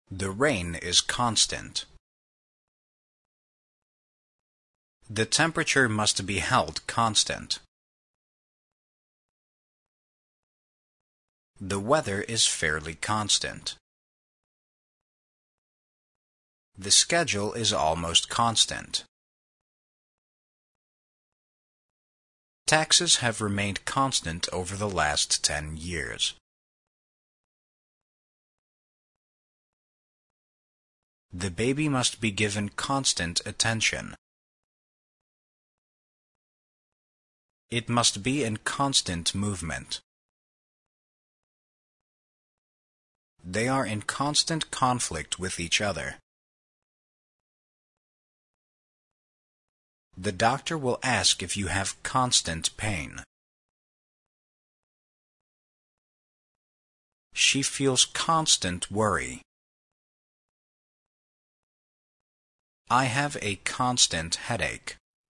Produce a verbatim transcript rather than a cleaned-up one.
The rain is constant. The temperature must be held constant. The weather is fairly constant. The schedule is almost constant. Taxes have remained constant over the last ten years. The baby must be given constant attention. It must be in constant movement. They are in constant conflict with each other. The doctor will ask if you have constant pain. She feels constant worry. I have a constant headache.